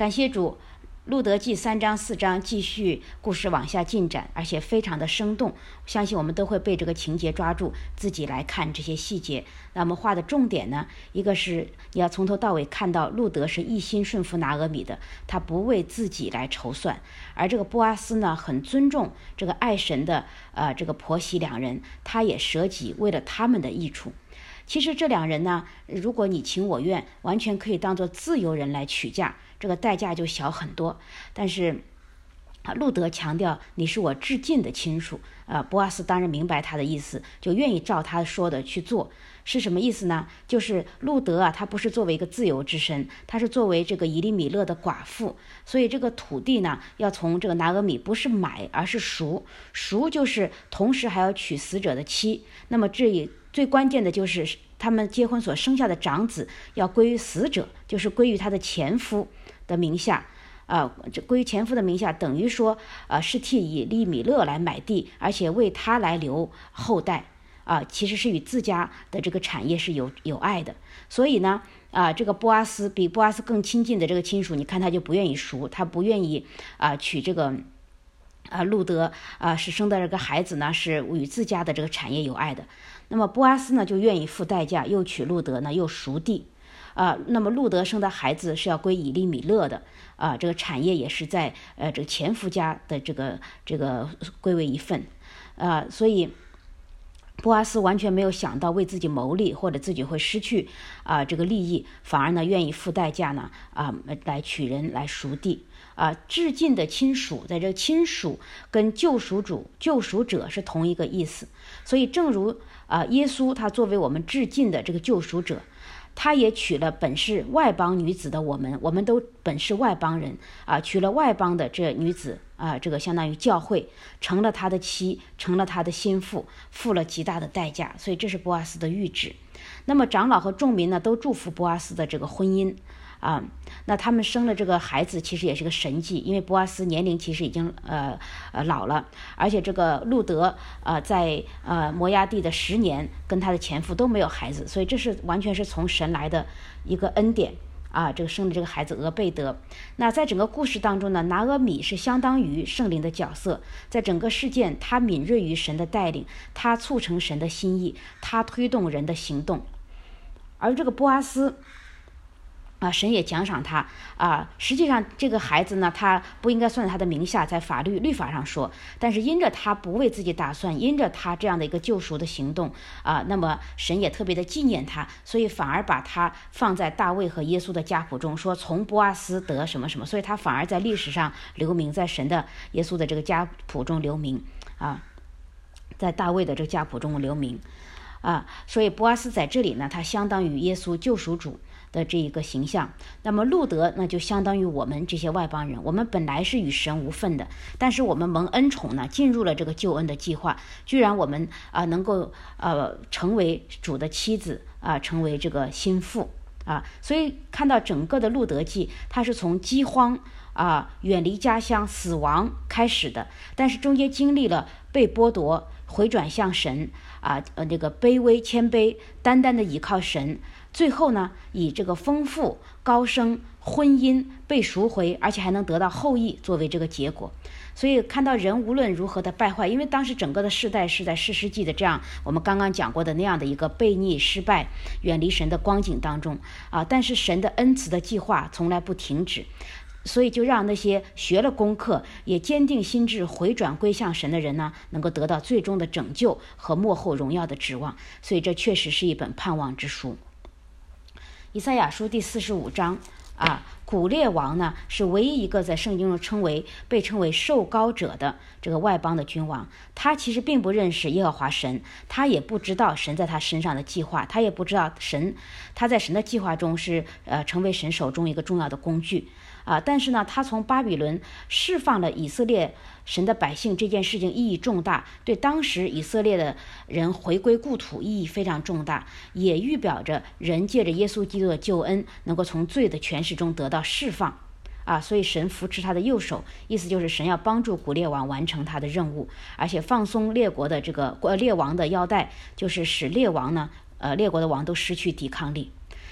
感谢主，路德记3章4章继续故事往下进展，而且非常的生动，相信我们都会被这个情节抓住，自己来看这些细节。那我们画的重点呢，一个是你要从头到尾看到路德是一心顺服拿俄米的，他不为自己来筹算，而这个波阿斯呢，很尊重这个爱神的这个婆媳两人，他也舍己为了他们的益处。其实这两人呢，如果你情我愿，完全可以当作自由人来娶嫁，这个代价就小很多。但是路德强调你是我至近的亲属，波阿斯当然明白他的意思，就愿意照他说的去做。是什么意思呢？就是路德他不是作为一个自由之身，他是作为这个以利米勒的寡妇，所以这个土地呢，要从这个拿俄米不是买，而是赎。赎就是同时还要娶死者的妻。那么最关键的就是他们结婚所生下的长子要归于死者，就是归于他的前夫的名下。这归于前夫的名下，等于说是替以利米勒来买地，而且为他来留后代。其实是与自家的这个产业是有爱的。所以呢，这个波阿斯比波阿斯更亲近的这个亲属，你看他就不愿意赎，他不愿意娶这个路德是生的这个孩子呢，是与自家的这个产业有爱的。那么波阿斯呢，就愿意付代价，又娶路德呢，又赎地。那么路德生的孩子是要归以利米勒的，这个产业也是在这个前夫家的这个归为一份。所以波阿斯完全没有想到为自己谋利，或者自己会失去这个利益，反而呢愿意付代价呢来娶人来赎地。至近的亲属，在这个亲属跟救赎者是同一个意思。所以正如耶稣他作为我们至近的这个救赎者，他也娶了本是外邦女子的我们都本是外邦人娶了外邦的这女子这个相当于教会，成了他的妻，成了他的心腹，付了极大的代价。所以这是波阿斯的谕旨。那么长老和众民呢，都祝福波阿斯的这个婚姻。那他们生了这个孩子其实也是个神迹，因为波阿斯年龄其实已经老了，而且这个路德在摩押地的10年跟他的前夫都没有孩子，所以这是完全是从神来的一个恩典这个生的这个孩子俄贝德。那在整个故事当中呢，拿俄米是相当于圣灵的角色，在整个事件他敏锐于神的带领，他促成神的心意，他推动人的行动。而这个波阿斯神也奖赏他实际上这个孩子呢，他不应该算在他的名下，在律法上说，但是因着他不为自己打算，因着他这样的一个救赎的行动那么神也特别的纪念他，所以反而把他放在大卫和耶稣的家谱中，说从波阿斯得什么什么，所以他反而在历史上留名，在神的耶稣的这个家谱中留名在大卫的这个家谱中留名所以波阿斯在这里呢，他相当于耶稣救赎主的这一个形象。那么路德那就相当于我们这些外邦人，我们本来是与神无分的，但是我们蒙恩宠呢，进入了这个救恩的计划，居然我们能够成为主的妻子成为这个心腹所以看到整个的路德记，它是从饥荒远离家乡死亡开始的，但是中间经历了被剥夺，回转向神这个卑微谦卑，单单的倚靠神，最后呢以这个丰富高升婚姻被赎回，而且还能得到后裔作为这个结果。所以看到人无论如何的败坏，因为当时整个的世代是在士师记的这样我们刚刚讲过的那样的一个悖逆失败远离神的光景当中但是神的恩慈的计划从来不停止，所以就让那些学了功课也坚定心志回转归向神的人呢，能够得到最终的拯救和末后荣耀的指望。所以这确实是一本盼望之书。以赛亚书第45章古列王呢是唯一一个在圣经中被称为受膏者的这个外邦的君王。他其实并不认识耶和华神，他也不知道神在他身上的计划，他也不知道他在神的计划中是成为神手中一个重要的工具但是呢，他从巴比伦释放了以色列神的百姓这件事情意义重大，对当时以色列的人回归故土意义非常重大，也预表着人借着耶稣基督的救恩能够从罪的权势中得到释放所以神扶持他的右手，意思就是神要帮助古列王完成他的任务，而且放松列国的这个列王的腰带，就是使列王呢列国的王都失去抵抗力。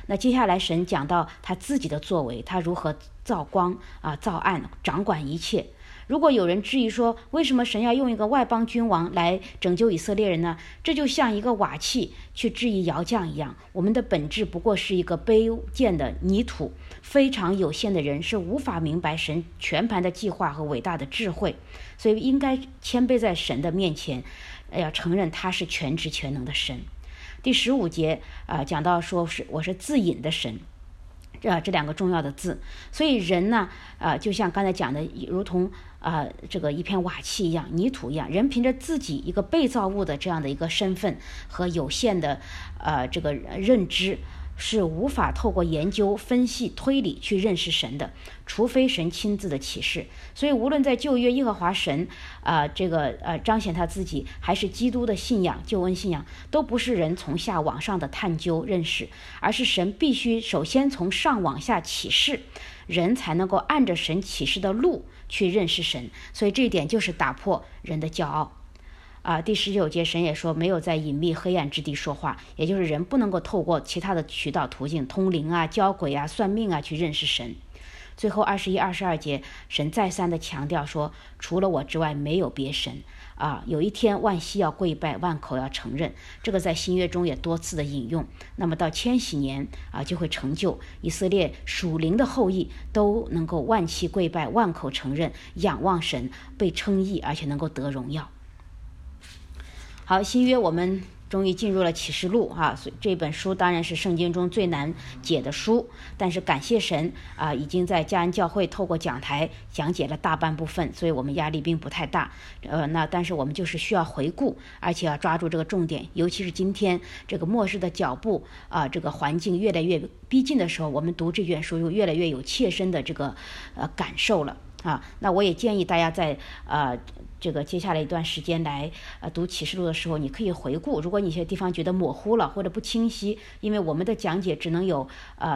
那接下来神讲到他自己的作为，他如何造光造暗，掌管一切。如果有人质疑说，为什么神要用一个外邦君王来拯救以色列人呢？这就像一个瓦器去质疑窑匠一样，我们的本质不过是一个卑贱的泥土，非常有限的人是无法明白神全盘的计划和伟大的智慧，所以应该谦卑在神的面前，要承认他是全知全能的神。第15节讲到说我是自隐的神，这两个重要的字。所以人呢就像刚才讲的，如同这个一片瓦器一样，泥土一样，人凭着自己一个被造物的这样的一个身份和有限的这个认知，是无法透过研究、分析、推理去认识神的，除非神亲自的启示。所以无论在旧约耶和华神彰显他自己，还是基督的信仰、救恩信仰，都不是人从下往上的探究认识，而是神必须首先从上往下启示，人才能够按着神启示的路去认识神。所以这一点就是打破人的骄傲。第19节神也说，没有在隐秘黑暗之地说话，也就是人不能够透过其他的渠道途径，通灵交鬼算命去认识神。最后21、22节神再三的强调说，除了我之外没有别神有一天万膝要跪拜，万口要承认。这个在新约中也多次的引用。那么到千禧年就会成就，以色列属灵的后裔都能够万膝跪拜，万口承认，仰望神，被称义，而且能够得荣耀。好，新约我们终于进入了启示录所以这本书当然是圣经中最难解的书，但是感谢神已经在嘉恩教会透过讲台讲解了大半部分，所以我们压力并不太大。但是我们就是需要回顾，而且要抓住这个重点，尤其是今天这个末世的脚步这个环境越来越逼近的时候，我们读这卷书又越来越有切身的这个感受了那我也建议大家在这个接下来一段时间来读启示录的时候，你可以回顾，如果你有些地方觉得模糊了或者不清晰，因为我们的讲解只能有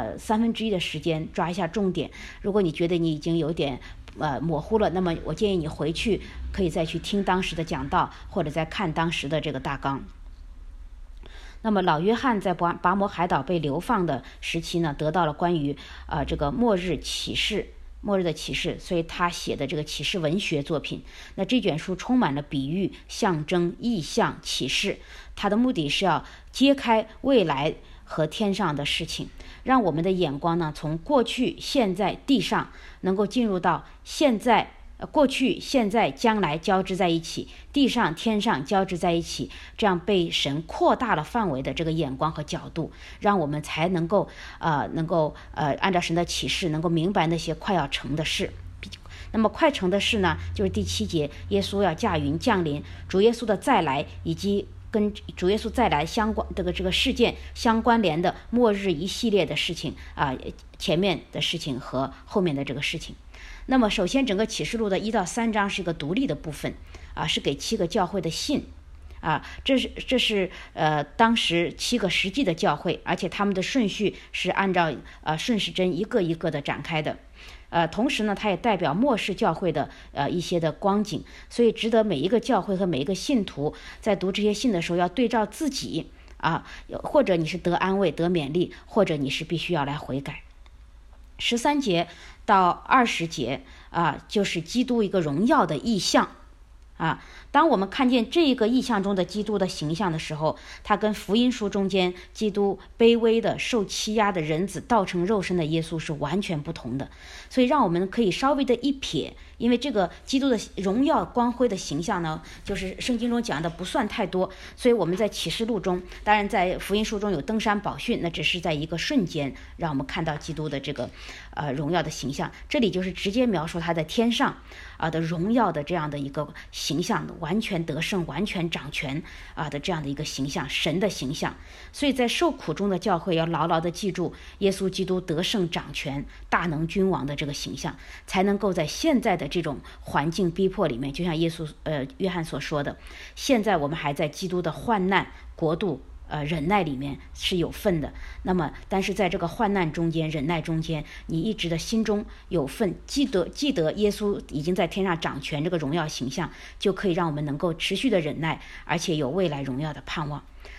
1/3的时间抓一下重点。如果你觉得你已经有点模糊了，那么我建议你回去可以再去听当时的讲道，或者再看当时的这个大纲。那么老约翰在拔摩海岛被流放的时期呢，得到了关于这个末日的启示，所以他写的这个启示文学作品。那这卷书充满了比喻、象征、意象、启示，它的目的是要揭开未来和天上的事情，让我们的眼光呢从过去、现在、地上能够进入到现在、过去、现在、将来交织在一起，地上、天上交织在一起，这样被神扩大了范围的这个眼光和角度，让我们才能够按照神的启示，能够明白那些快要成的事。那么快成的事呢，就是第7节，耶稣要驾云降临，主耶稣的再来，以及跟主耶稣再来相关这个事件相关联的末日一系列的事情前面的事情和后面的这个事情。那么首先整个启示录的1到3章是一个独立的部分是给7个教会的信这是当时7个实际的教会，而且他们的顺序是按照顺时针一个一个的展开的。同时呢，它也代表末世教会的一些的光景，所以值得每一个教会和每一个信徒在读这些信的时候要对照自己或者你是得安慰得勉励，或者你是必须要来悔改。13节到20节就是基督一个荣耀的意象当我们看见这个意象中的基督的形象的时候，它跟福音书中间基督卑微的受欺压的人子道成肉身的耶稣是完全不同的。所以让我们可以稍微的一瞥，因为这个基督的荣耀光辉的形象呢，就是圣经中讲的不算太多，所以我们在启示录中，当然在福音书中有登山宝训，那只是在一个瞬间让我们看到基督的这个荣耀的形象。这里就是直接描述他在天上的荣耀的这样的一个形象，完全得胜、完全掌权的这样的一个形象，神的形象。所以在受苦中的教会要牢牢的记住耶稣基督得胜掌权、大能君王的这个形象，才能够在现在的这种环境逼迫里面，就像约翰所说的，现在我们还在基督的患难国度忍耐里面是有份的。那么但是在这个患难中间、忍耐中间，你一直的心中有份，记得耶稣已经在天上掌权这个荣耀形象，就可以让我们能够持续的忍耐，而且有未来荣耀的盼望。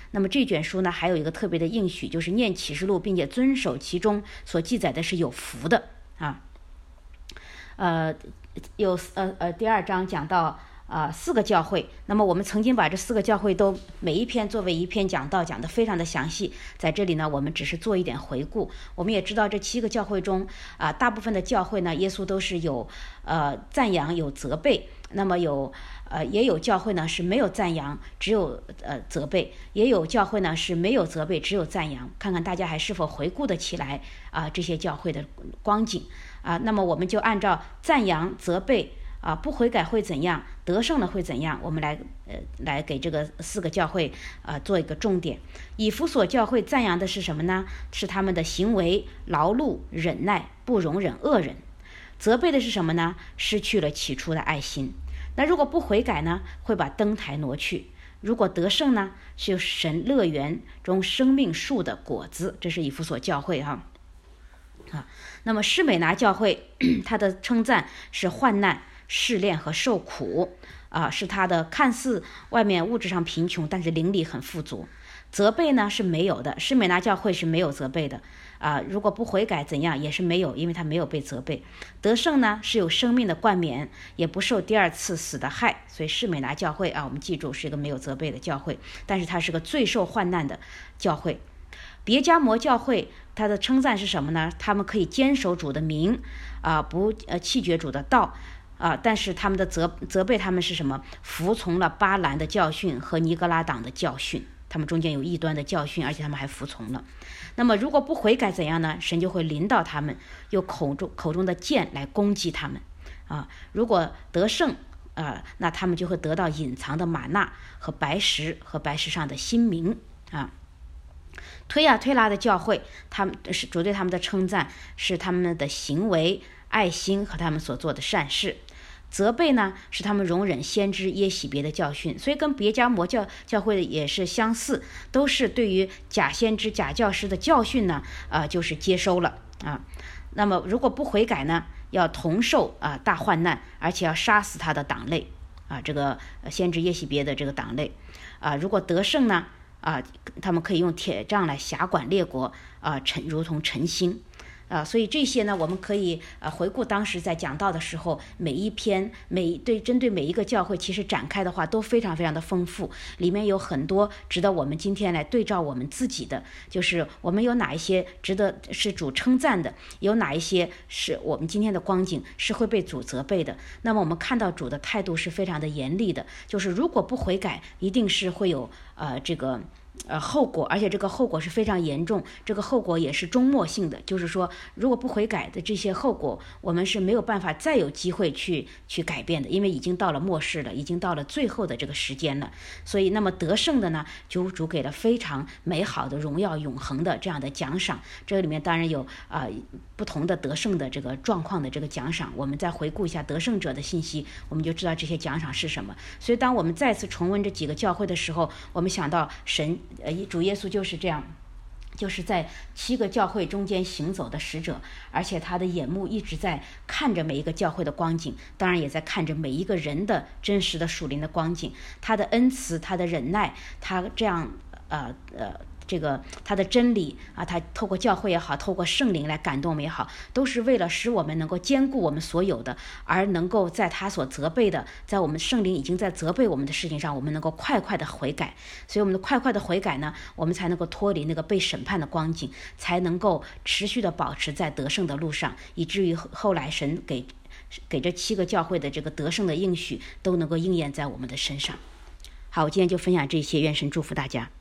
那么这卷书呢，还有一个特别的应许，就是念启示录并且遵守其中所记载的是有福的啊。第2章讲到4个教会，那么我们曾经把这4个教会都每一篇作为一篇讲道，讲得非常的详细。在这里呢，我们只是做一点回顾。我们也知道这7个教会中大部分的教会呢，耶稣都是有赞扬有责备，那么也有教会呢是没有赞扬，只有责备，也有教会呢是没有责备，只有赞扬。看看大家还是否回顾得起来这些教会的光景那么我们就按照赞扬责备不悔改会怎样，得胜了会怎样，我们来给这个4个教会做一个重点。以弗所教会赞扬的是什么呢？是他们的行为劳碌忍耐，不容忍恶人。责备的是什么呢？失去了起初的爱心。那如果不悔改呢，会把灯台挪去。如果得胜呢，是神乐园中生命树的果子。这是以弗所教会那么士美拿教会它的称赞是患难试炼和受苦是他的看似外面物质上贫穷，但是灵里很富足。责备呢是没有的，士美拿教会是没有责备的如果不悔改怎样也是没有，因为他没有被责备。得胜呢是有生命的冠冕，也不受第2次死的害。所以士美拿教会我们记住是一个没有责备的教会，但是它是个最受患难的教会。别迦摩教会它的称赞是什么呢？他们可以坚守主的名不弃绝主的道但是他们的责备他们是什么？服从了巴兰的教训和尼格拉党的教训，他们中间有异端的教训，而且他们还服从了。那么如果不悔改怎样呢？神就会临到他们，用口中的剑来攻击他们如果得胜那他们就会得到隐藏的玛纳和白石上的新名推亚推拉的教会，他们是主对他们的称赞是他们的行为爱心和他们所做的善事。责备呢是他们容忍先知耶洗别的教训，所以跟别迦摩教会也是相似，都是对于假先知假教师的教训呢就是接收了那么如果不悔改呢，要同受大患难，而且要杀死他的党类这个先知耶洗别的这个党类如果得胜呢他们可以用铁杖来辖管列国如同晨星所以这些呢，我们可以回顾当时在讲道的时候，每一篇针对每一个教会，其实展开的话都非常非常的丰富，里面有很多值得我们今天来对照我们自己的，就是我们有哪一些值得是主称赞的，有哪一些是我们今天的光景是会被主责备的。那么我们看到主的态度是非常的严厉的，就是如果不悔改，一定是会有这个后果，而且这个后果是非常严重，这个后果也是终末性的，就是说如果不悔改的这些后果，我们是没有办法再有机会去改变的，因为已经到了末世了，已经到了最后的这个时间了。所以那么得胜的呢，主给了非常美好的荣耀永恒的这样的奖赏，这个里面当然有不同的得胜的这个状况的这个奖赏，我们再回顾一下得胜者的信息，我们就知道这些奖赏是什么。所以当我们再次重温这几个教会的时候，我们想到神主耶稣就是这样，就是在7个教会中间行走的使者，而且他的眼目一直在看着每一个教会的光景，当然也在看着每一个人的真实的属灵的光景，他的恩慈，他的忍耐，他这样这个他的真理他透过教会也好，透过圣灵来感动我们也好，都是为了使我们能够兼顾我们所有的，而能够在他所责备的，在我们圣灵已经在责备我们的事情上，我们能够快的悔改。所以我们的快的悔改呢，我们才能够脱离那个被审判的光景，才能够持续的保持在得胜的路上，以至于后来神给这7个教会的这个得胜的应许都能够应验在我们的身上。好，我今天就分享这些，愿神祝福大家。